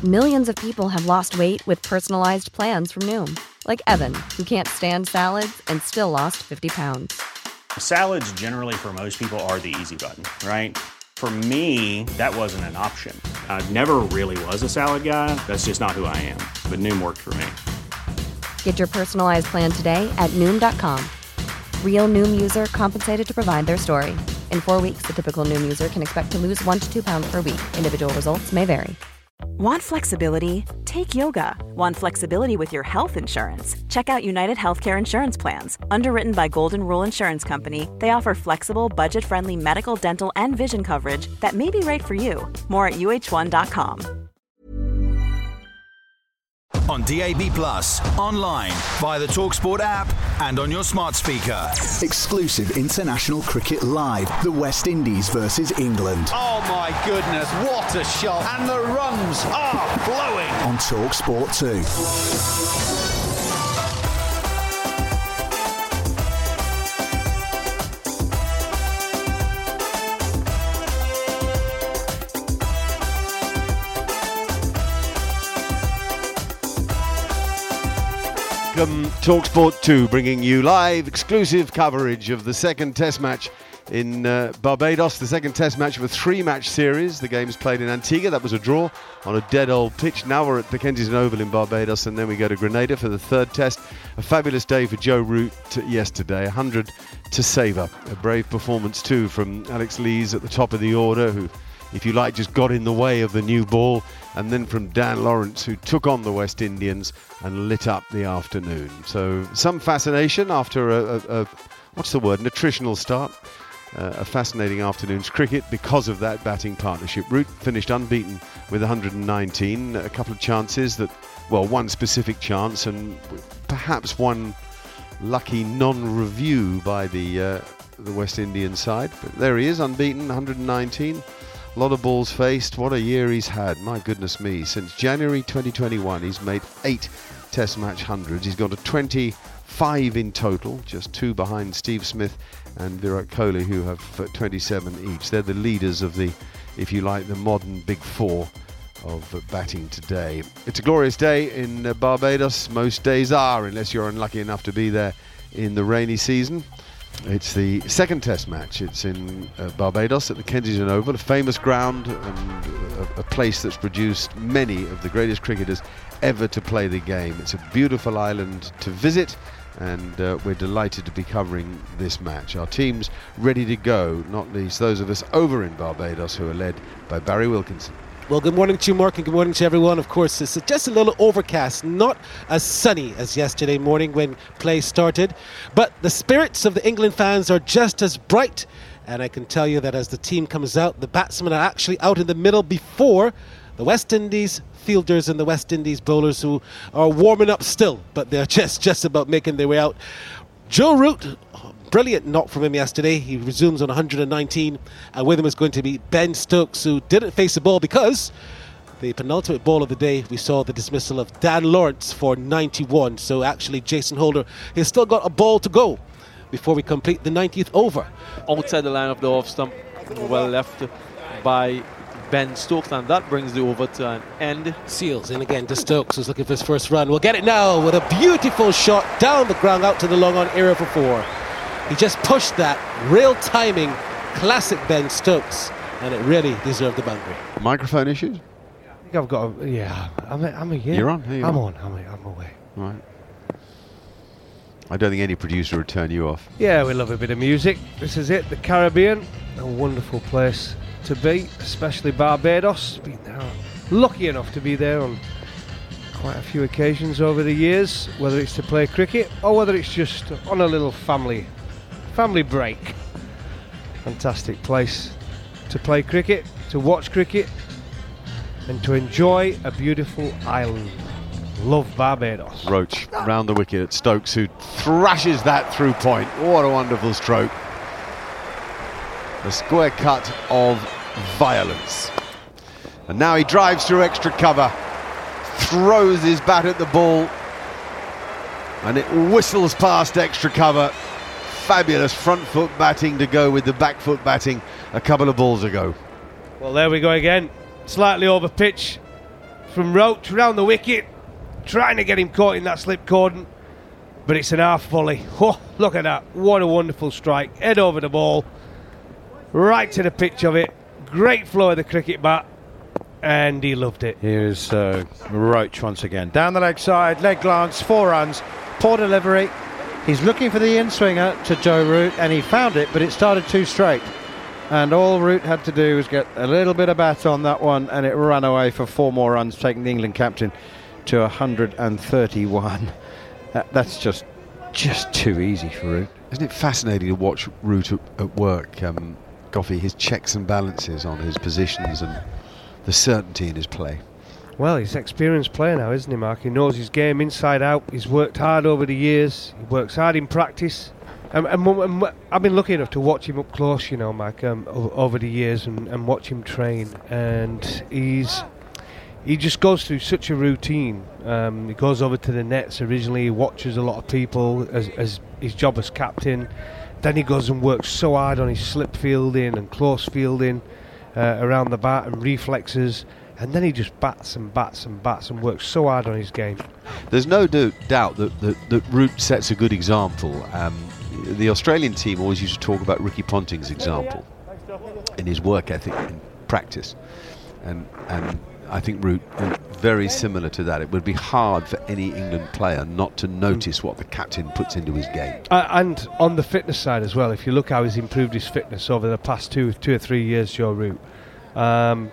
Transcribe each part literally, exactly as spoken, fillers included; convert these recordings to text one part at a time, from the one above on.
Millions of people have lost weight with personalized plans from Noom. Like Evan, who can't stand salads and still lost fifty pounds. Salads generally for most people are the easy button, right? For me, that wasn't an option. I never really was a salad guy. That's just not who I am. But Noom worked for me. Get your personalized plan today at Noom dot com. Real Noom user compensated to provide their story. In four weeks, the typical Noom user can expect to lose one to two pounds per week. Individual results may vary. Want flexibility? Take yoga. Want flexibility with your health insurance? Check out United Healthcare Insurance Plans. Underwritten by Golden Rule Insurance Company, they offer flexible, budget-friendly medical, dental, and vision coverage that may be right for you. More at U H one dot com. On D A B plus, online, via the TalkSport app, and on your smart speaker. Exclusive international cricket live. The West Indies versus England. Oh my goodness, what a shot. And the runs are flowing. On TalkSport two. Welcome, TalkSport two, bringing you live exclusive coverage of the second Test match in uh, Barbados. The second Test match of a three-match series. The game's played in Antigua. That was a draw on a dead old pitch. Now we're at the Kensington Oval in Barbados, and then we go to Grenada for the third Test. A fabulous day for Joe Root yesterday. one hundred to savour. A brave performance too from Alex Lees at the top of the order, who, if you like, just got in the way of the new ball, and then from Dan Lawrence, who took on the West Indians and lit up the afternoon. So some fascination after a, a, a what's the word, an attritional start. Uh, a fascinating afternoon's cricket because of that batting partnership. Root finished unbeaten with one hundred nineteen. A couple of chances that, well, one specific chance and perhaps one lucky non-review by the uh, the West Indian side. But there he is, unbeaten, one hundred nineteen. A lot of balls faced. What a year he's had. My goodness me. Since January twenty twenty-one, he's made eight Test match hundreds. He's got to twenty-five in total, just two behind Steve Smith and Virat Kohli, who have twenty-seven each. They're the leaders of the, if you like, the modern big four of batting today. It's a glorious day in uh, Barbados. Most days are, unless you're unlucky enough to be there in the rainy season. It's the second Test match. It's in uh, Barbados at the Kensington Oval, a famous ground and a, a place that's produced many of the greatest cricketers ever to play the game. It's a beautiful island to visit, and uh, we're delighted to be covering this match. Our team's ready to go, not least those of us over in Barbados who are led by Barry Wilkinson. Well, good morning to you, Mark, and good morning to everyone. Of course, it's just a little overcast, not as sunny as yesterday morning when play started, but the spirits of the England fans are just as bright, and I can tell you that as the team comes out, the batsmen are actually out in the middle before the West Indies fielders and the West Indies bowlers, who are warming up still, but they're just, just about making their way out. Joe Root, brilliant knock from him yesterday. He resumes on one hundred nineteen, and with him is going to be Ben Stokes, who didn't face the ball because the penultimate ball of the day, we saw the dismissal of Dan Lawrence for ninety-one. So actually Jason Holder has still got a ball to go before we complete the ninetieth over. Outside the line of the off stump, well left by Ben Stokes, and that brings the over to an end. Seals in again to Stokes, who's looking for his first run. We'll get it now with a beautiful shot down the ground out to the long on area for four. He just pushed that, real timing, classic Ben Stokes, and it really deserved the boundary. Microphone issues? I think I've got a, yeah, I'm, I'm a, yeah. You're on? You I'm on, on, I'm, a, I'm away. Right. I don't think any producer would turn you off. Yeah, we love a bit of music. This is it, the Caribbean, a wonderful place to be, especially Barbados. Been there, lucky enough to be there on quite a few occasions over the years, whether it's to play cricket or whether it's just on a little family family break. Fantastic place to play cricket, to watch cricket, and to enjoy a beautiful island. Love Barbados. Roach round the wicket at Stokes, who thrashes that through point. What a wonderful stroke. A square cut of violence. And now he drives through extra cover, throws his bat at the ball, and it whistles past extra cover. Fabulous front foot batting to go with the back foot batting a couple of balls ago. Well, there we go again. Slightly over pitch from Roach round the wicket, trying to get him caught in that slip cordon, but it's an half volley. Oh, look at that. What a wonderful strike. Head over the ball, right to the pitch of it. Great flow of the cricket bat, and he loved it. Here's uh, Roach once again. Down the leg side, leg glance, four runs, poor delivery. He's looking for the in-swinger to Joe Root, and he found it, but it started too straight. And all Root had to do was get a little bit of bat on that one, and it ran away for four more runs, taking the England captain to one hundred thirty-one. That, that's just just too easy for Root. Isn't it fascinating to watch Root at, at work, um, Goffey, his checks and balances on his positions and the certainty in his play? Well, he's an experienced player now, isn't he, Mark? He knows his game inside out. He's worked hard over the years. He works hard in practice. Um, and, and I've been lucky enough to watch him up close, you know, Mark, um, over the years and, and watch him train. And he's he just goes through such a routine. Um, he goes over to the nets originally. He watches a lot of people as, as his job as captain. Then he goes and works so hard on his slip fielding and close fielding uh, around the bat and reflexes. And then he just bats and bats and bats and works so hard on his game. There's no do- doubt that, that, that Root sets a good example. Um, the Australian team always used to talk about Ricky Ponting's example in his work ethic in practice. And, and I think Root is very similar to that. It would be hard for any England player not to notice what the captain puts into his game. Uh, and on the fitness side as well, if you look how he's improved his fitness over the past two, two or three years, Joe Root. Um,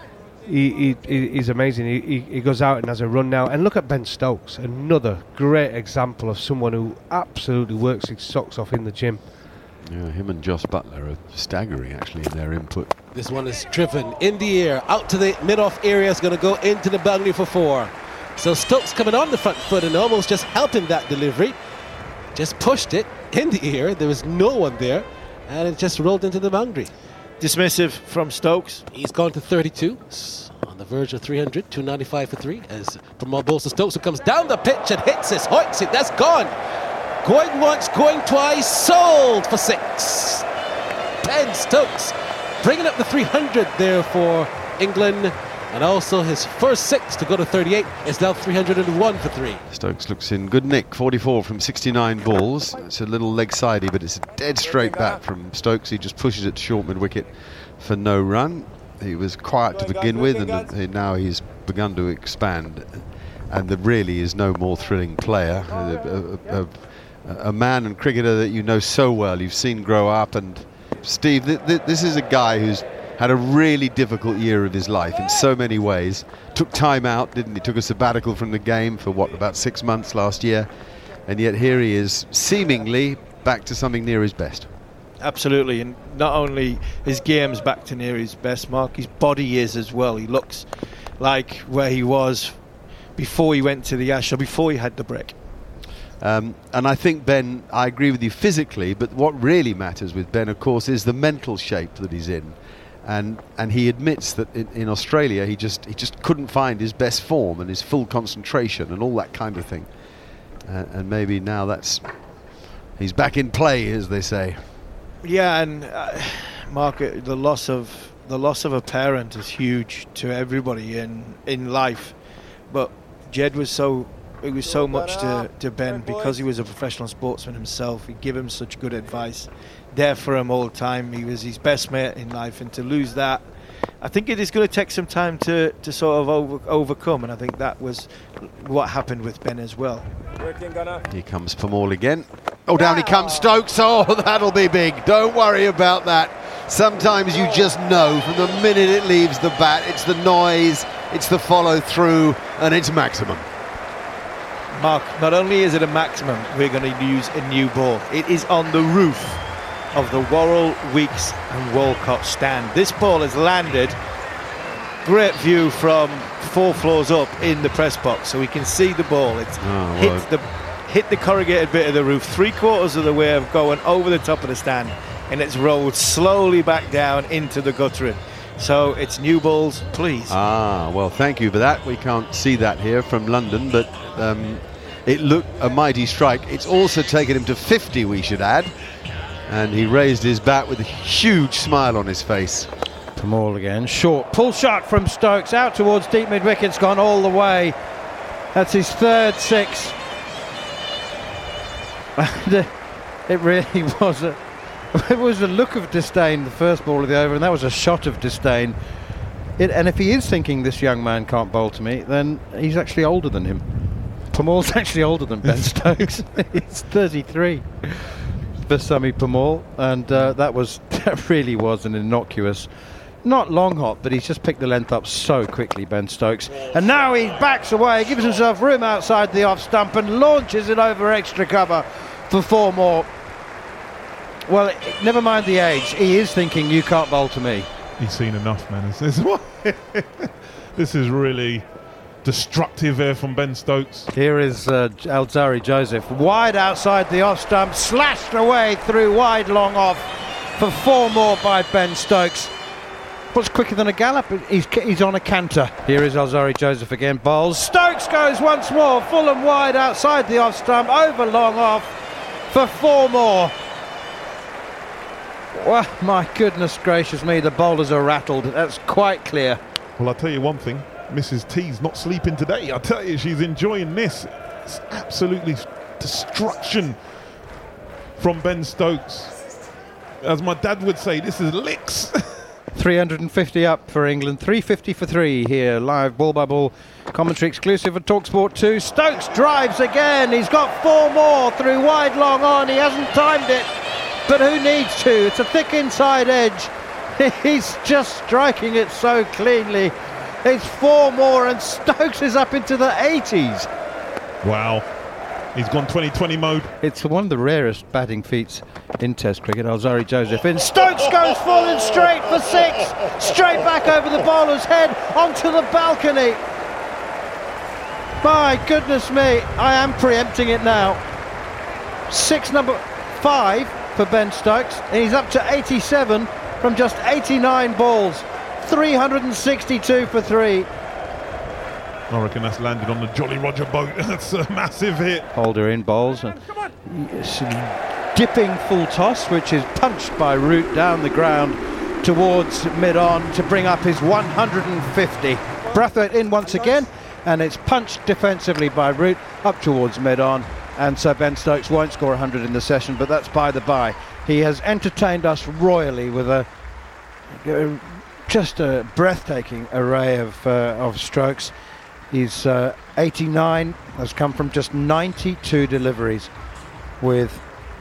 He, he he's amazing. He, he he goes out and has a run now. And look at Ben Stokes, another great example of someone who absolutely works his socks off in the gym. Yeah, him and Joss Butler are staggering actually in their input. This one is driven in the air, out to the mid-off area. Is going to go into the boundary for four. So Stokes coming on the front foot and almost just helping that delivery. Just pushed it in the air. There was no one there, and it just rolled into the boundary. Dismissive from Stokes. He's gone to thirty-two, on the verge of three hundred, two ninety-five for three. As from all balls to Stokes, who comes down the pitch and hits it, hoits it. That's gone. Going once, going twice, sold for six. Ben Stokes bringing up the three hundred there for England, and also his first six to go to thirty-eight. Is now three hundred one for three. Stokes looks in good nick, forty-four from sixty-nine balls. It's a little leg-sidey, but it's a dead straight bat from Stokes. He just pushes it to short mid-wicket for no run. He was quiet to begin with, and uh, now he's begun to expand. And there really is no more thrilling player. A, a, a, a man and cricketer that you know so well, you've seen grow up. And Steve, th th this is a guy who's had a really difficult year of his life in so many ways. Took time out, didn't he? Took a sabbatical from the game for, what, about six months last year. And yet here he is, seemingly back to something near his best. Absolutely, and not only his game's back to near his best, Mark, his body is as well. He looks like where he was before he went to the Ashes, or before he had the break. Um, and I think Ben, I agree with you physically, but what really matters with Ben, of course, is the mental shape that he's in. And and he admits that in, in Australia he just he just couldn't find his best form and his full concentration and all that kind of thing. Uh, and maybe now that's he's back in play, as they say. Yeah, and uh, Mark, the loss of the loss of a parent is huge to everybody in in life. But Jed was so it was so much to to Ben because he was a professional sportsman himself. He'd give him such good advice. There for him all the time. He was his best mate in life, and to lose that, I think it is going to take some time to, to sort of over, overcome, and I think that was what happened with Ben as well. Here comes Pamal again. Oh, down he comes, Stokes. Oh, that'll be big. Don't worry about that. Sometimes you just know from the minute it leaves the bat, it's the noise, it's the follow through, and it's maximum. Mark, not only is it a maximum, we're going to use a new ball. It is on the roof of the Worrell, Weeks and Walcott stand. This ball has landed. Great view from four floors up in the press box, so we can see the ball. It's oh, hit well. the hit the corrugated bit of the roof, three quarters of the way of going over the top of the stand, and it's rolled slowly back down into the guttering. So it's new balls, please. Ah, well, thank you for that. We can't see that here from London, but um, it looked a mighty strike. It's also taken him to fifty, we should add. And he raised his bat with a huge smile on his face. Pamol again. Short pull shot from Stokes out towards deep mid wicket. It's gone all the way. That's his third six. And it really was a it was a look of disdain, the first ball of the over, and that was a shot of disdain. It, and if he is thinking this young man can't bowl to me, then he's actually older than him. Pamol's actually older than Ben Stokes. He's thirty-three for Sami Pamol, and uh, that was that really was an innocuous, not long hop, but he's just picked the length up so quickly, Ben Stokes. And now he backs away, gives himself room outside the off stump and launches it over extra cover for four more. Well, it, never mind the age, he is thinking you can't bowl to me. He's seen enough, man. This is, this is really destructive there from Ben Stokes. Here is uh, Alzari Joseph, wide outside the off stump, slashed away through wide long off for four more by Ben Stokes. What's quicker than a gallop? He's, he's on a canter. Here is Alzari Joseph again, bowls. Stokes goes once more, full and wide outside the off stump, over long off for four more. Well, my goodness gracious me, the bowlers are rattled. That's quite clear. Well, I'll tell you one thing. Missus T's not sleeping today. I tell you, she's enjoying this. It's absolutely destruction from Ben Stokes. As my dad would say, this is licks. three hundred fifty up for England, three fifty for three here, live ball by ball commentary exclusive at TalkSport two. Stokes drives again, he's got four more through wide long on, he hasn't timed it, but who needs to? It's a thick inside edge. He's just striking it so cleanly. It's four more and Stokes is up into the eighties. Wow. He's gone twenty twenty mode. It's one of the rarest batting feats in Test cricket. Alzari Joseph in. Stokes goes full and straight for six. Straight back over the bowler's head onto the balcony. My goodness me, I am preempting it now. Six number five for Ben Stokes. And he's up to eighty-seven from just eighty-nine balls. three hundred sixty-two for three. I reckon that's landed on the Jolly Roger boat. That's a massive hit. Holder in bowls and dipping full toss, which is punched by Root down the ground towards mid-on to bring up his one hundred fifty. Brathwaite in once again, and it's punched defensively by Root up towards mid-on, and so Ben Stokes won't score one hundred in the session, but that's by the by. He has entertained us royally with a, a just a breathtaking array of uh, of strokes. He's uh, eighty-nine, has come from just ninety-two deliveries with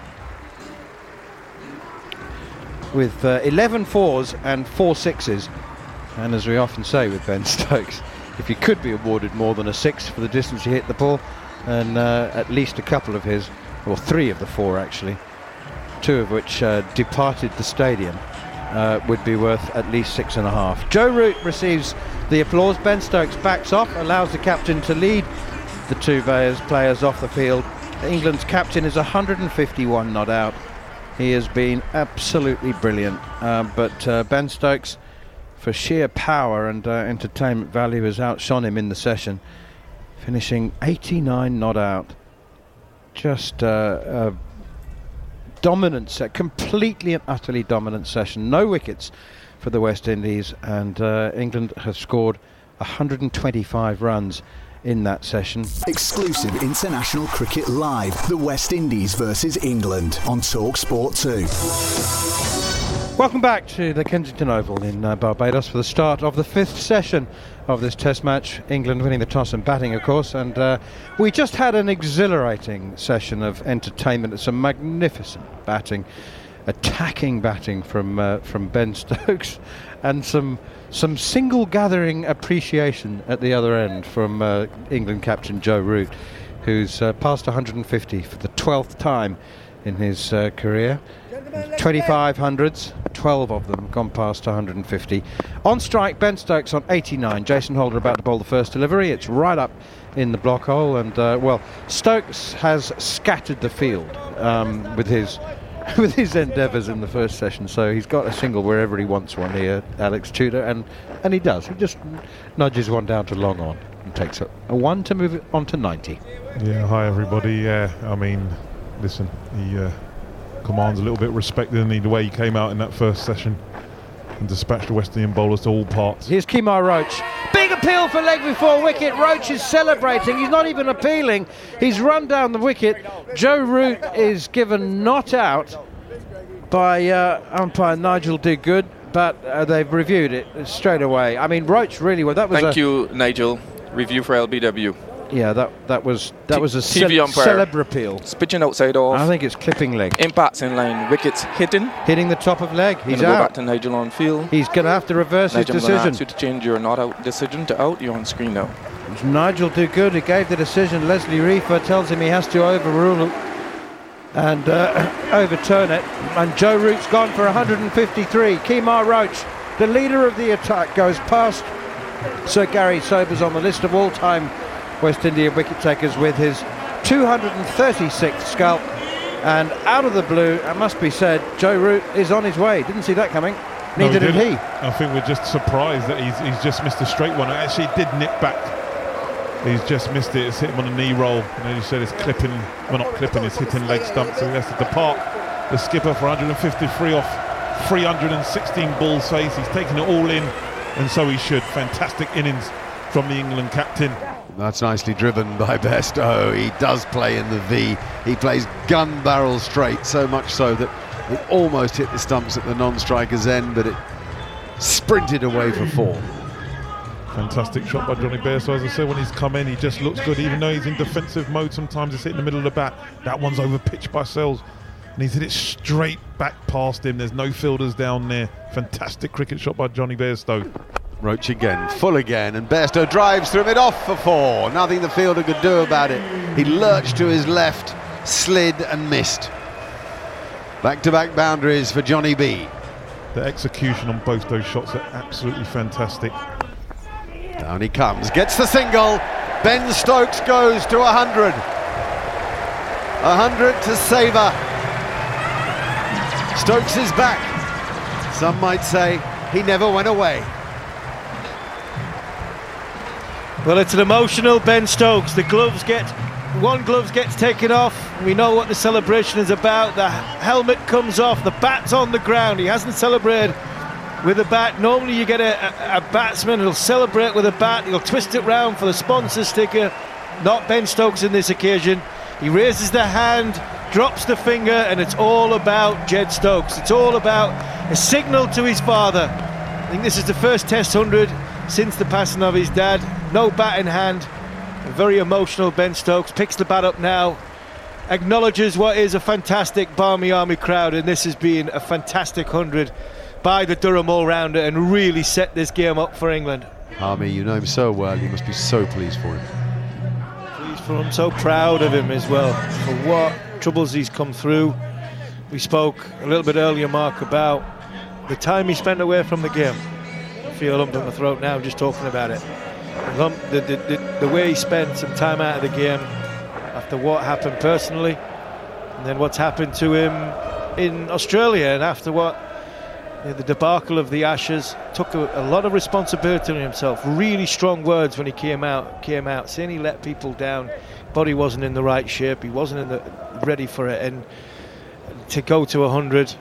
with uh, eleven fours and four sixes. And as we often say with Ben Stokes, if you could be awarded more than a six for the distance you hit the ball, and uh, at least a couple of his, or three of the four actually, two of which uh, departed the stadium, uh, would be worth at least six and a half. Joe Root receives the applause. Ben Stokes backs off, allows the captain to lead the two players off the field. England's captain is one hundred fifty-one not out. He has been absolutely brilliant, uh, but uh, Ben Stokes, for sheer power and uh, entertainment value, has outshone him in the session, finishing eighty-nine not out. Just uh, a dominant set, completely and utterly dominant session. No wickets for the West Indies, and uh, England have scored one hundred twenty-five runs in that session. Exclusive international cricket live. The West Indies versus England on TalkSport two. Welcome back to the Kensington Oval in uh, Barbados for the start of the fifth session of this Test match. England winning the toss and batting, of course, and uh, we just had an exhilarating session of entertainment. Some magnificent batting, attacking batting from uh, from Ben Stokes, and some some single gathering appreciation at the other end from uh, England captain Joe Root, who's uh, passed one hundred fifty for the twelfth time in his uh, career. twenty-five hundreds, twelve of them gone past one hundred fifty. On strike, Ben Stokes on eighty-nine. Jason Holder about to bowl the first delivery. It's right up in the block hole, and uh, well, Stokes has scattered the field um, with his with his endeavours in the first session, so he's got a single wherever he wants one here, Alex Tudor, and and he does. He just nudges one down to long on and takes a, a one to move it on to ninety. Yeah, hi everybody. Yeah, I mean, listen, he uh, commands a little bit of respect, doesn't he, the way he came out in that first session. and dispatch the West Indian bowlers to all parts. Here's Kemar Roach. Big appeal for leg before wicket. Roach is celebrating. He's not even appealing. He's run down the wicket. Joe Root is given not out by uh, umpire Nigel Diggood, but uh, they've reviewed it straight away. I mean, Roach really well. That was Thank a, you, Nigel. Review for L B W. Yeah, that that was that was a T V ce- umpire. celeb appeal. It's pitching outside off. I think it's clipping leg. Impacts in line. Wickets hitting. Hitting the top of leg. He's Gonna out. go back to Nigel on field. He's going to have to reverse Nigel, his I'm gonna decision. ask you to change your not out decision to out. You're on screen now. It's Nigel Diggood who gave the decision. Leslie Reefer tells him he has to overrule it and uh, overturn it. And Joe Root's gone for one hundred fifty-three. Kemar Roach, the leader of the attack, goes past Sir Gary Sobers on the list of all-time West Indian wicket takers with his two hundred thirty-sixth scalp. And out of the blue, it must be said, Joe Root is on his way. Didn't see that coming. No, Neither did he. I think we're just surprised that he's, he's just missed a straight one. Actually, he did nip back. He's just missed it. It's hit him on a knee roll. And as you said, it's clipping, well, not clipping, it's hitting leg stump. So he has to depart the skipper for one hundred fifty-three off three hundred sixteen balls face. He's taken it all in, and so he should. Fantastic innings from the England captain. That's nicely driven by Bairstow. He does play in the V. He plays gun barrel straight, so much so that it almost hit the stumps at the non-striker's end, but it sprinted away for four. Fantastic shot by Johnny Bairstow. As I said, when he's come in, he just looks good, even though he's in defensive mode. Sometimes it's hit in the middle of the bat. That one's over pitched by Sells, and he's hit it straight back past him. There's no fielders down there. Fantastic cricket shot by Johnny Bairstow. Roach again, full again, and Bairstow drives through it off for four. Nothing the fielder could do about it. He lurched to his left, slid and missed. Back-to-back boundaries for Johnny B. The execution on both those shots are absolutely fantastic. Down he comes, gets the single. Ben Stokes goes to one hundred. one hundred to savour. Stokes is back. Some might say he never went away. Well, it's an emotional Ben Stokes. The gloves get, one glove gets taken off. We know what the celebration is about. The helmet comes off. The bat's on the ground. He hasn't celebrated with a bat. Normally you get a, a, a batsman who'll celebrate with a bat. He'll twist it round for the sponsor sticker. Not Ben Stokes in this occasion. He raises the hand, drops the finger, and it's all about Jed Stokes. It's all about a signal to his father. I think this is the first Test one hundred since the passing of his dad. No bat in hand. A very emotional Ben Stokes picks the bat up now, acknowledges what is a fantastic Barmy Army crowd, and this has been a fantastic one hundred by the Durham all-rounder and really set this game up for England. Army, you know him so well, you must be so pleased for him. Pleased for him, so proud of him as well for what troubles he's come through. We spoke a little bit earlier, Mark, about the time he spent away from the game. I feel a lump in my throat now just talking about it. The, the, the, the way he spent some time out of the game after what happened personally, and then what's happened to him in Australia, and after what, you know, the debacle of the Ashes, took a, a lot of responsibility on himself. Really strong words when he came out, came out saying he let people down. Body wasn't in the right shape. He wasn't in the, ready for it, and to go to one hundred.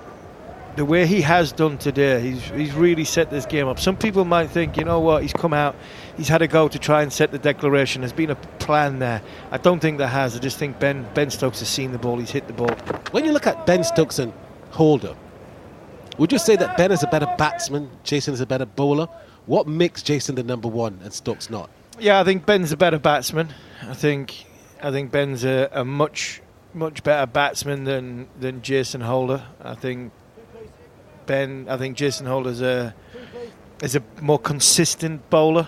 The way he has done today, he's he's really set this game up. Some people might think, you know what, he's come out, he's had a go to try and set the declaration. There's been a plan there. I don't think there has. I just think Ben Ben Stokes has seen the ball, he's hit the ball. When you look at Ben Stokes and Holder, would you say that Ben is a better batsman, Jason is a better bowler? What makes Jason the number one and Stokes not? Yeah, I think Ben's a better batsman. I think I think Ben's a, a much much better batsman than than Jason Holder. I think Ben, I think Jason Holder's a is a more consistent bowler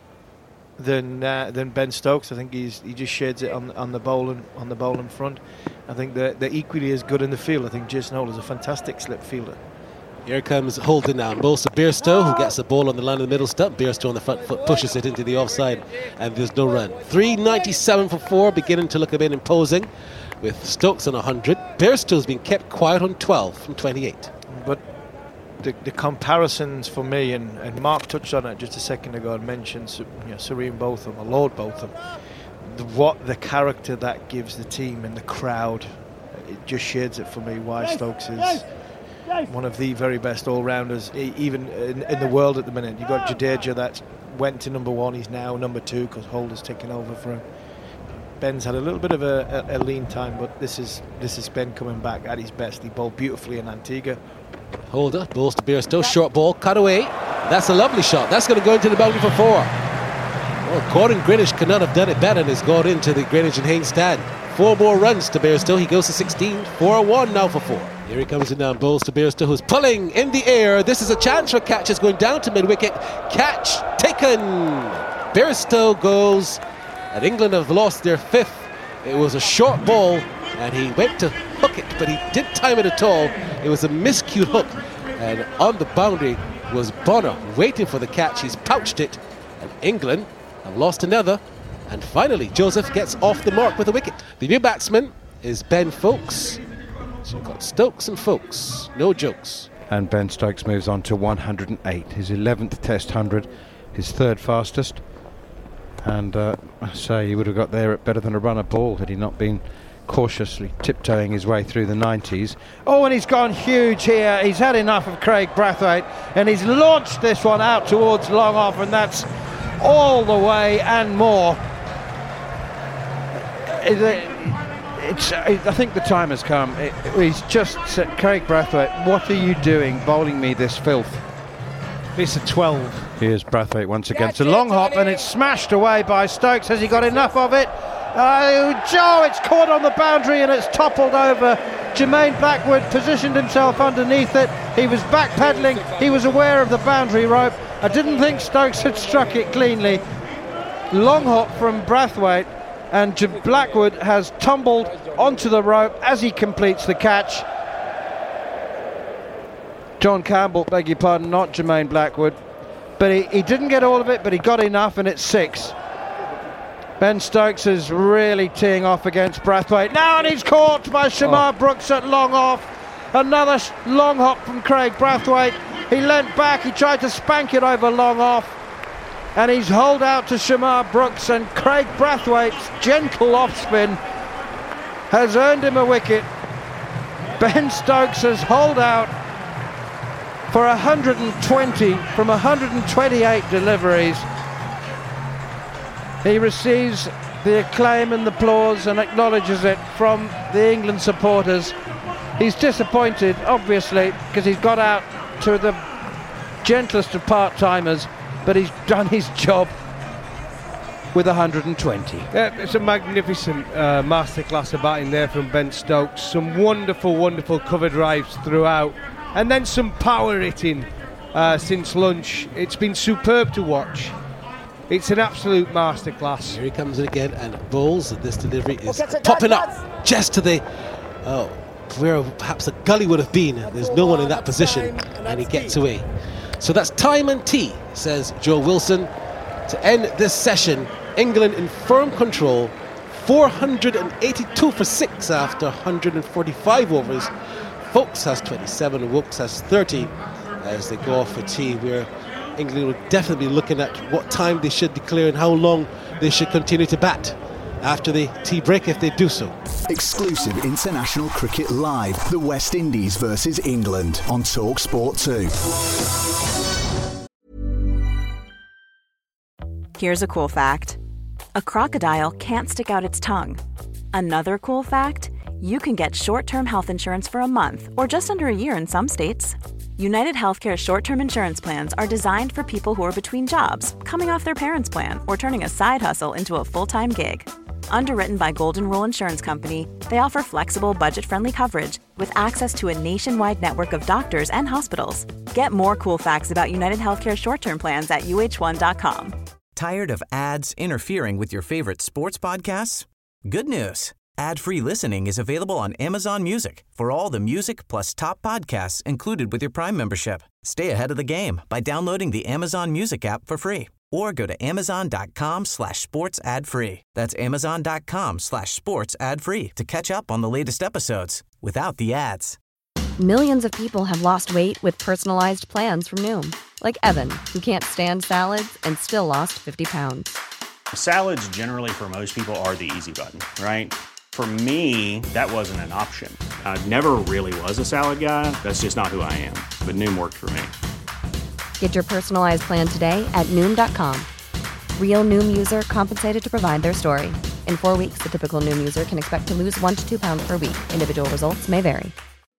than uh, than Ben Stokes. I think he's he just shades it on on the bowling on the bowling front. I think they're, they're equally as good in the field. I think Jason Holder's a fantastic slip fielder. Here comes Holden now. Bowls to Bairstow, who gets the ball on the line of the middle stump. Bairstow on the front foot pushes it into the offside, and there's no run. three ninety-seven for four, beginning to look a bit imposing, with Stokes on one hundred. Bairstow's been kept quiet on twelve from twenty-eight. But the, the comparisons for me, and, and Mark touched on it just a second ago and mentioned, you know, Serene Botham or Lord Botham, the, what the character that gives the team and the crowd, it just shades it for me why Stokes is one of the very best all-rounders, e- even in, in the world at the minute. You've got Jadeja that went to number one. He's now number two because Holder's taken over for him. Ben's had a little bit of a, a, a lean time, but this is this is Ben coming back at his best. He bowled beautifully in Antigua. Holder bowls to Bairstow, short ball, cut away. That's a lovely shot. That's going to go into the boundary for four. Well, Gordon Greenidge could not have done it better, and has gone into the Greenidge and Haynes stand. Four more runs to Bairstow. He goes to sixteen. four one now for four. Here he comes in now, bowls to Bairstow, who's pulling in the air. This is a chance for catches going down to mid-wicket. Catch taken. Bairstow goes, and England have lost their fifth. It was a short ball, and he went to hook it, but he didn't time it at all. It was a miscued hook, and on the boundary was Bonner waiting for the catch. He's pouched it, and England have lost another. And finally, Joseph gets off the mark with a wicket. The new batsman is Ben Foakes. So we've got Stokes and Foakes. No jokes. And Ben Stokes moves on to one hundred eight. His eleventh Test one hundred, his third fastest. And uh, I say he would have got there at better than a runner ball had he not been cautiously tiptoeing his way through the nineties. Oh, and he's gone huge here. He's had enough of Craig Brathwaite, and he's launched this one out towards long off, and that's all the way and more. It's, I think the time has come. It, he's just said, Craig Brathwaite, what are you doing bowling me this filth? It's a twelve. Here's Brathwaite once again. It's a long hop, and it's smashed away by Stokes. Has he got enough of it? Oh, Joe, it's caught on the boundary and it's toppled over. Jermaine Blackwood positioned himself underneath it. He was backpedaling. He was aware of the boundary rope. I didn't think Stokes had struck it cleanly. Long hop from Brathwaite, and J- Blackwood has tumbled onto the rope as he completes the catch. John Campbell, beg your pardon, not Jermaine Blackwood. But he, he didn't get all of it, but he got enough, and it's six. Ben Stokes is really teeing off against Brathwaite. Now, and he's caught by Shamar oh. Brooks at long off. Another sh- long hop from Craig Brathwaite. He leant back, he tried to spank it over long off. And he's holed out to Shamar Brooks, and Craig Brathwaite's gentle off spin has earned him a wicket. Ben Stokes has holed out for one hundred twenty from one hundred twenty-eight deliveries. He receives the acclaim and the applause and acknowledges it from the England supporters. He's disappointed, obviously, because he's got out to the gentlest of part-timers, but he's done his job with one hundred twenty. Yeah, it's a magnificent uh, masterclass of batting there from Ben Stokes. Some wonderful, wonderful cover drives throughout, and then some power hitting uh, since lunch. It's been superb to watch. It's an absolute masterclass. Here he comes in again and bowls, and this delivery is popping up just to the oh, where perhaps a gully would have been. There's no one in that position, and he gets away. So that's time and tea, says Joe Wilson. To end this session, England in firm control, four hundred eighty-two for six after one hundred forty-five overs. Foakes has twenty-seven and Woakes has thirty as they go off for tea, where England will definitely be looking at what time they should declare and how long they should continue to bat after the tea break if they do so. Exclusive international cricket live. The West Indies versus England on Talk Sport two. Here's a cool fact. A crocodile can't stick out its tongue. Another cool fact, you can get short-term health insurance for a month or just under a year in some states. United Healthcare short-term insurance plans are designed for people who are between jobs, coming off their parents' plan, or turning a side hustle into a full-time gig. Underwritten by Golden Rule Insurance Company, they offer flexible, budget-friendly coverage with access to a nationwide network of doctors and hospitals. Get more cool facts about United Healthcare short-term plans at U H one dot com. Tired of ads interfering with your favorite sports podcasts? Good news. Ad-free listening is available on Amazon Music for all the music plus top podcasts included with your Prime membership. Stay ahead of the game by downloading the Amazon Music app for free or go to amazon.com slash sports ad free. That's amazon.com slash sports ad free to catch up on the latest episodes without the ads. Millions of people have lost weight with personalized plans from Noom. Like Evan, who can't stand salads and still lost fifty pounds. Salads generally for most people are the easy button, right? For me, that wasn't an option. I never really was a salad guy. That's just not who I am. But Noom worked for me. Get your personalized plan today at Noom dot com. Real Noom user compensated to provide their story. In four weeks, the typical Noom user can expect to lose one to two pounds per week. Individual results may vary.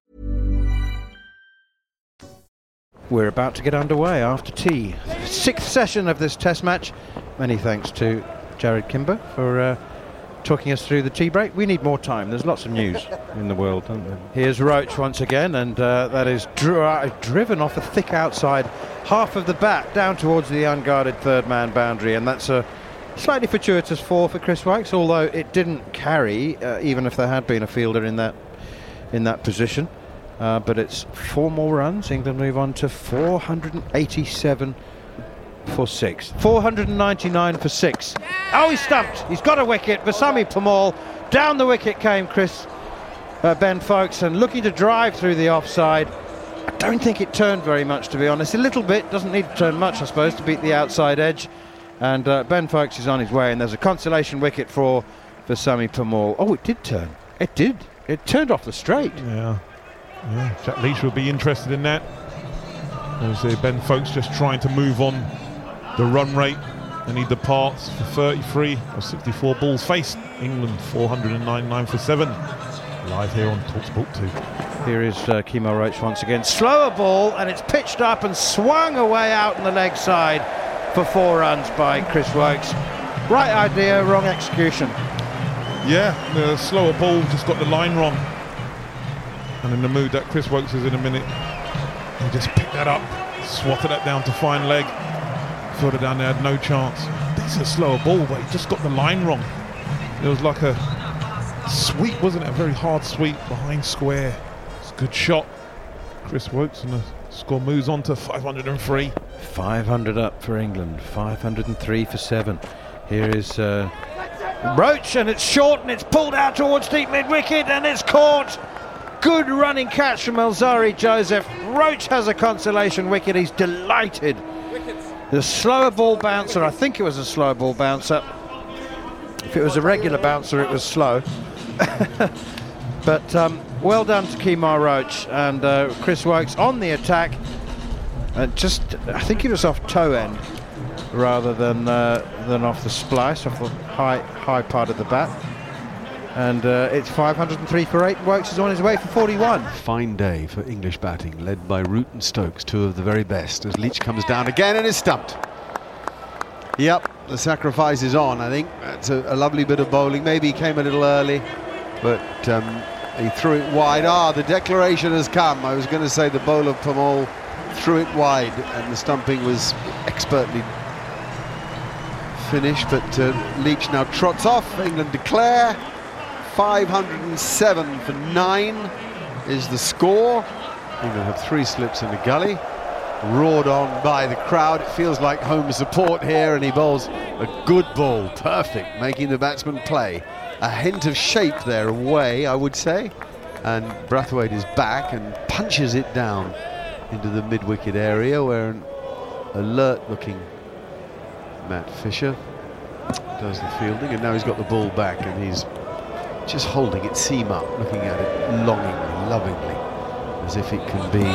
We're about to get underway after tea. Sixth session of this test match. Many thanks to Jared Kimber for uh, talking us through the tea break. We need more time. There's lots of news in the world, don't there? Here's Roach once again, and uh, that is dri- driven off a thick outside half of the bat down towards the unguarded third man boundary, and that's a slightly fortuitous four for Chris Wykes, although it didn't carry, uh, even if there had been a fielder in that in that position. Uh, but it's four more runs. England move on to four hundred eighty-seven for six. four hundred ninety-nine for six. Oh, he's stumped. He's got a wicket. Vasami Permaul. Down the wicket came Chris uh, Ben Foakes, and looking to drive through the offside. I don't think it turned very much, to be honest. A little bit. Doesn't need to turn much, I suppose, to beat the outside edge. And uh, Ben Foakes is on his way, and there's a consolation wicket for Vasami Permaul. Oh, it did turn. It did. It turned off the straight. Yeah. Yeah, Jack Leach will be interested in that. As uh, Ben Foakes just trying to move on the run rate, and he departs for thirty-three or sixty-four balls faced. England four hundred ninety-nine for seven. Live here on TalkSport two. Here is uh, Kemar Roach once again. Slower ball, and it's pitched up and swung away out on the leg side for four runs by Chris Wykes. Right idea, wrong execution. Yeah, the slower ball just got the line wrong. And in the mood that Chris Wykes is in a minute, he just picked that up, swatted that down to fine leg. Further down there, had no chance. It's a slower ball, but he just got the line wrong. It was like a sweep, wasn't it? A very hard sweep behind square. It's a good shot. Chris Wykes, and the score moves on to five hundred three. five hundred up for England, five hundred three for seven. Here is uh, Roach, and it's short, and it's pulled out towards deep mid-wicket, and it's caught. Good running catch from Elzari Joseph. Roach has a consolation wicket. He's delighted. The slower ball bouncer, I think it was a slower ball bouncer. If it was a regular bouncer, it was slow. But um, well done to Kemar Roach, and uh, Chris Wykes on the attack. And just, I think he was off toe end rather than uh, than off the splice, off the high high part of the bat. And uh, it's five hundred three for eight. Wykes is on his way for forty-one. Fine day for English batting, led by Root and Stokes, two of the very best, as Leach comes down again and is stumped. Yep, the sacrifice is on, I think. That's a, a lovely bit of bowling. Maybe he came a little early, but um, he threw it wide. Ah, the declaration has come. I was going to say the bowler Permaul threw it wide, and the stumping was expertly finished, but uh, Leach now trots off. England declare. five hundred seven for nine is the score. England have three slips in the gully. Roared on by the crowd. It feels like home support here, and he bowls a good ball. Perfect, making the batsman play. A hint of shape there away, I would say. And Brathwaite is back and punches it down into the mid-wicket area, where an alert-looking Matt Fisher does the fielding, and now he's got the ball back, and he's just holding it seam up, looking at it longingly, lovingly, as if it can be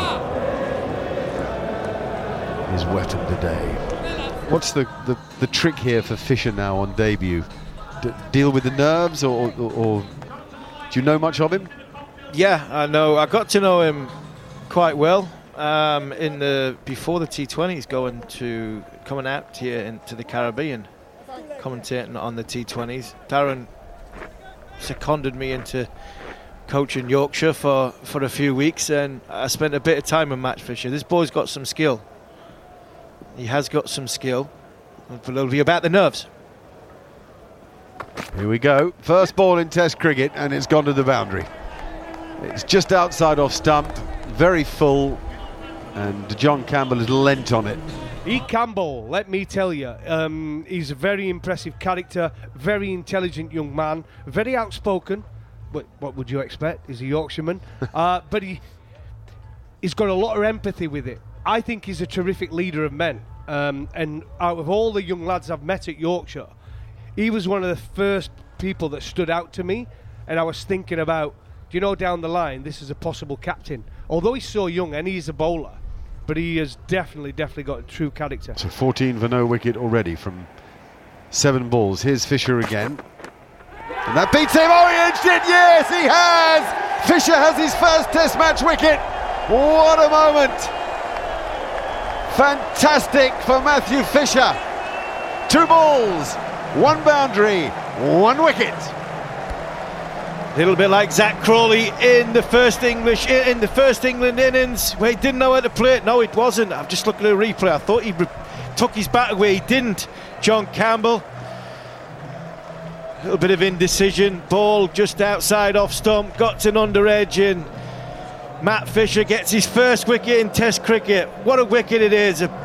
his weapon today. What's the, the, the trick here for Fisher now on debut? D- deal with the nerves, or, or, or do you know much of him? Yeah, I know. I got to know him quite well um, in the before the T twenties, going to coming out here into the Caribbean, commentating on the T twenties. Darren seconded me into coaching Yorkshire for, for a few weeks, and I spent a bit of time with Matt Fisher. This boy's got some skill. He has got some skill, but it'll be about the nerves. Here we go. First ball in Test cricket, and it's gone to the boundary. It's just outside off stump, very full, and John Campbell has lent on it. He can bowl, let me tell you. Um, he's a very impressive character, very intelligent young man, very outspoken. What, what would you expect? He's a Yorkshireman. uh, but he, he's got a lot of empathy with it. I think he's a terrific leader of men. Um, and out of all the young lads I've met at Yorkshire, he was one of the first people that stood out to me. and I was thinking about, do you know, down the line, this is a possible captain. Although he's so young and he's a bowler, but he has definitely, definitely got a true character. So fourteen for no wicket already from seven balls. Here's Fisher again. And that beats him. Oh, he edged it. Yes, he has. Fisher has his first Test match wicket. What a moment. Fantastic for Matthew Fisher. Two balls, one boundary, one wicket. A little bit like Zach Crawley in the first English in the first England innings, where he didn't know how to play it. No, it wasn't. I'm just looking at a replay. I thought he re- took his bat away. He didn't. John Campbell. A little bit of indecision. Ball just outside off stump. Got to an under edge, and Matt Fisher gets his first wicket in Test cricket. What a wicket it is! A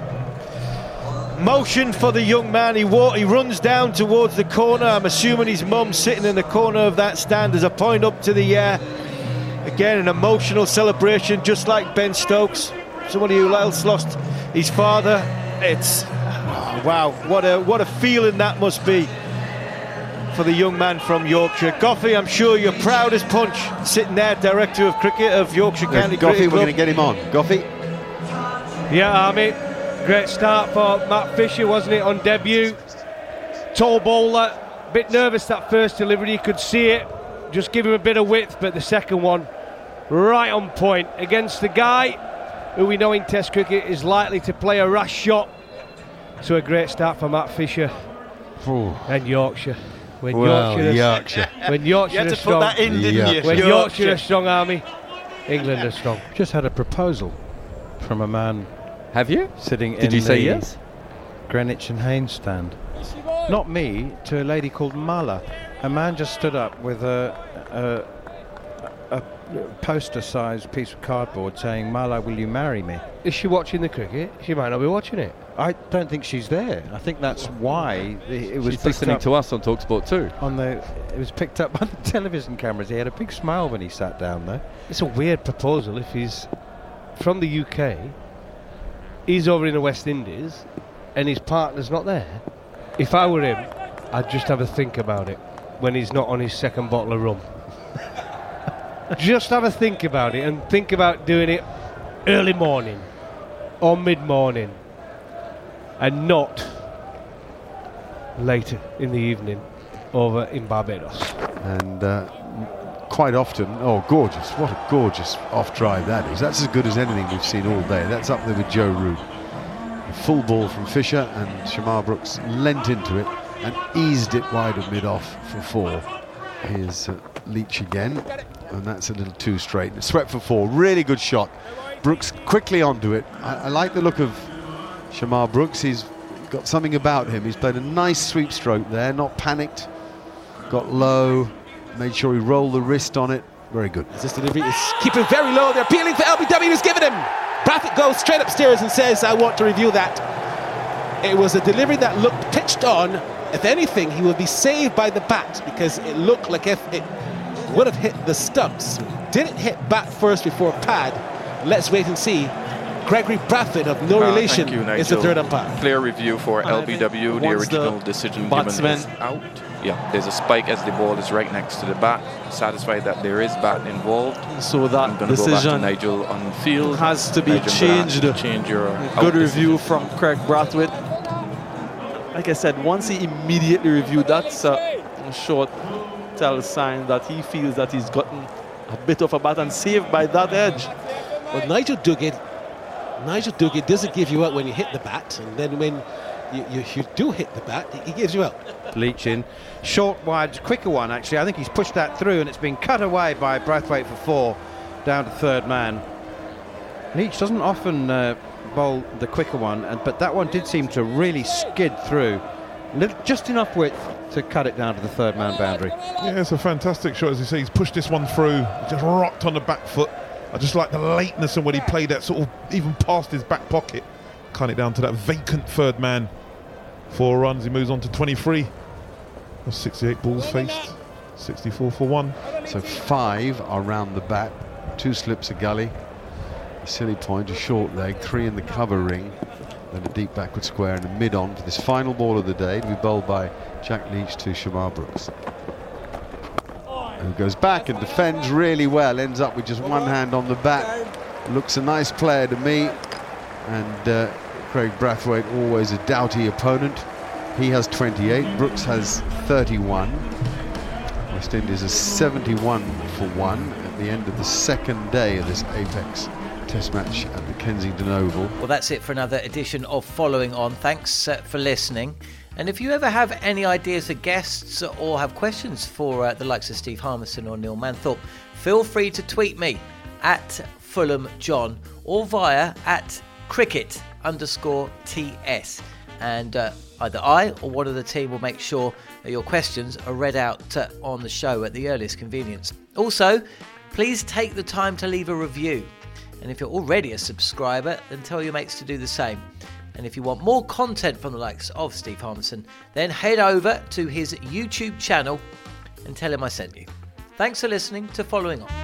motion for the young man. He wa- he runs down towards the corner. I'm assuming his mum's sitting in the corner of that stand. There's a point up to the air. Again, an emotional celebration, just like Ben Stokes, somebody who else lost his father. It's oh, wow, what a what a feeling that must be for the young man from Yorkshire. Goffey, I'm sure you're proud as punch, sitting there, director of cricket of Yorkshire Yeah, County Goffey, Cricket we're Club. going to get him on. Goffey. Yeah, Army. Great start for Matt Fisher, wasn't it, on debut? Tall bowler, bit nervous that first delivery, you could see it. Just give him a bit of width, but the second one, right on point against the guy who we know in Test cricket is likely to play a rash shot. So a great start for Matt Fisher. Ooh. And Yorkshire. When Well, Yorkshire, Yorkshire. when Yorkshire You had to is put strong, that in, didn't you? when Yorkshire. Yorkshire is strong, Army, England is strong. Just had a proposal from a man. Have you? Sitting Did in you say the yes? Greenwich and Haynes stand. Not me, to a lady called Mala. A man just stood up with a, a, a poster-sized piece of cardboard saying, "Mala, will you marry me?" Is she watching the cricket? She might not be watching it. I don't think she's there. I think that's why it, it was She's picked listening up to us on TalkSport too. on the. It was picked up on the television cameras. He had a big smile when he sat down there. It's a weird proposal if he's from the U K, he's over in the West Indies, and his partner's not there. If I were him, I'd just have a think about it when he's not on his second bottle of rum. Just have a think about it, and think about doing it early morning or mid-morning and not later in the evening over in Barbados. And uh, quite often, oh, gorgeous. What a gorgeous off-drive that is. That's as good as anything we've seen all day. That's up there with Joe Root. A full ball from Fisher, and Shamar Brooks leant into it and eased it wide of mid-off for four. Here's uh, Leach again, and that's a little too straight. Swept for four. Really good shot. Brooks quickly onto it. I, I like the look of Shamar Brooks. He's got something about him. He's played a nice sweep stroke there, not panicked. Got low, made sure he rolled the wrist on it. Very good. This delivery is keeping very low. They're appealing for L B W, who's given him. Brathwaite goes straight upstairs and says, "I want to review that." It was a delivery that looked pitched on. If anything, he would be saved by the bat, because it looked like if it would have hit the stumps. Didn't hit bat first before pad. Let's wait and see. Gregory Brathwaite, of no Uh, relation, thank you, is the Nigel. third umpire. Clear review for Uh, L B W. The once the original decision given batsman- is out. Yeah, there's a spike as the ball is right next to the bat. Satisfied that there is bat involved. So that I'm going to go back to decision Nigel on field. has to be Nigel, I'm gonna ask you changed. to Change your out Good decision. review from Craig Brathwaite. Like I said, once he immediately reviewed that, a short tell sign that he feels that he's gotten a bit of a bat and saved by that edge. Well, Nigel Duguid, Nigel Duguid doesn't give you out when you hit the bat, and then when you, you, you do hit the bat, he gives you out. Leach in. Short, wide, quicker one, actually. I think he's pushed that through, and it's been cut away by Brathwaite for four, down to third man. Leach doesn't often uh, bowl the quicker one, and, but that one did seem to really skid through. Little, just enough width to cut it down to the third man boundary. Yeah, it's a fantastic shot, as you see. He's pushed this one through, he just rocked on the back foot. I just like the lateness and when he played that sort of even past his back pocket. Cut it down to that vacant third man. Four runs, he moves on to twenty-three. That's sixty-eight balls faced, sixty-four for one. So five are round the bat, two slips a gully, a silly point, a short leg, three in the cover ring, then a deep backward square and a mid-on for this final ball of the day to be bowled by Jack Leach to Shamar Brooks. who goes back and defends really well, ends up with just one hand on the bat. Looks a nice player to me. And uh, Craig Brathwaite, always a doughty opponent. He has twenty-eight, Brooks has thirty-one. West Indies is seventy-one for one at the end of the second day of this Apex Test match at the Kensington Oval. Well, that's it for another edition of Following On. Thanks uh, for listening. And if you ever have any ideas for guests or have questions for uh, the likes of Steve Harmison or Neil Manthorpe, feel free to tweet me at Fulham John or via at cricket underscore TS. And uh, either I or one of the team will make sure that your questions are read out uh, on the show at the earliest convenience. Also, please take the time to leave a review. And if you're already a subscriber, then tell your mates to do the same. And if you want more content from the likes of Steve Harmison, then head over to his YouTube channel and tell him I sent you. Thanks for listening to Following On.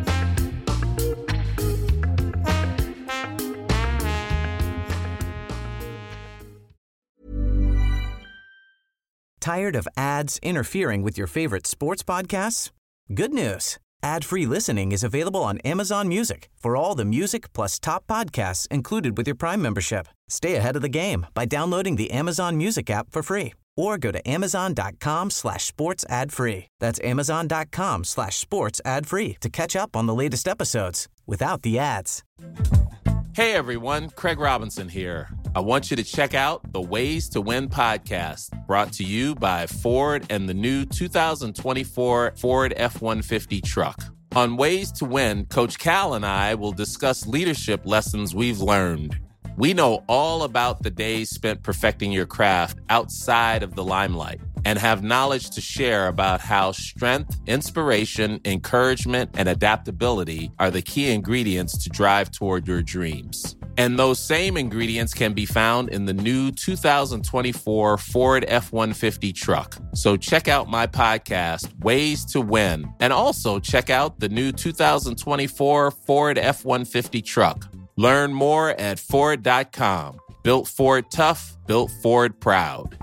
Tired of ads interfering with your favorite sports podcasts? Good news. Ad-free listening is available on Amazon Music for all the music plus top podcasts included with your Prime membership. Stay ahead of the game by downloading the Amazon Music app for free or go to amazon.com slash sports ad free. That's amazon.com slash sports ad free to catch up on the latest episodes without the ads. Hey everyone, Craig Robinson here. I want you to check out the Ways to Win podcast, brought to you by Ford and the new two thousand twenty-four Ford F one fifty truck. On Ways to Win, Coach Cal and I will discuss leadership lessons we've learned. We know all about the days spent perfecting your craft outside of the limelight and have knowledge to share about how strength, inspiration, encouragement, and adaptability are the key ingredients to drive toward your dreams. And those same ingredients can be found in the new two thousand twenty-four Ford F one fifty truck. So check out my podcast, Ways to Win, and also check out the new two thousand twenty-four Ford F one fifty truck. Learn more at Ford dot com. Built Ford tough, built Ford proud.